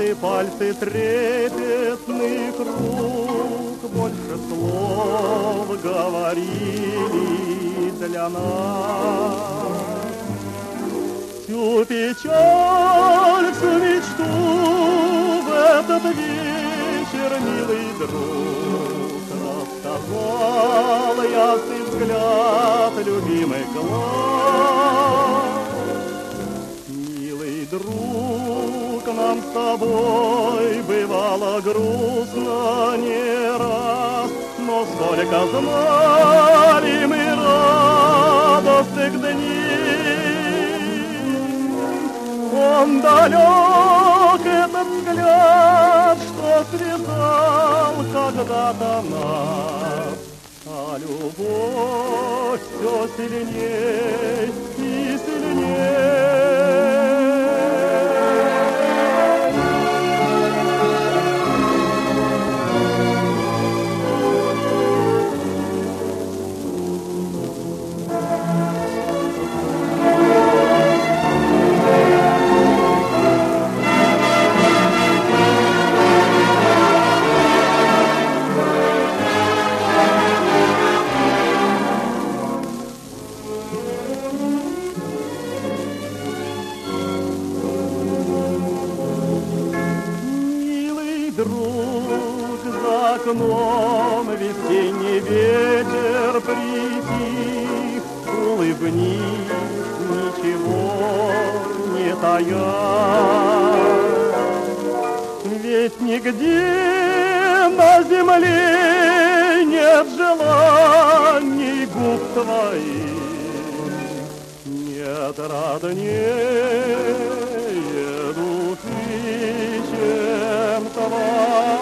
сжаты пальцы трепетных рук, больше слов говорили для нас. Всю печаль, всю мечту в этот вечер, милый друг, рассказал ясный взгляд, любимый глаз. Милый друг, нам с тобой бывало грустно не раз, но сколько знали мы радостных дней. Он далек, этот взгляд, что связал когда-то нас, а любовь все сильней и сильней. Друг, за окном весенний ветер притих, улыбнись, ничего не тая. Ведь нигде на земле нет желаний губ твоих, нет роднее души, чем твоя.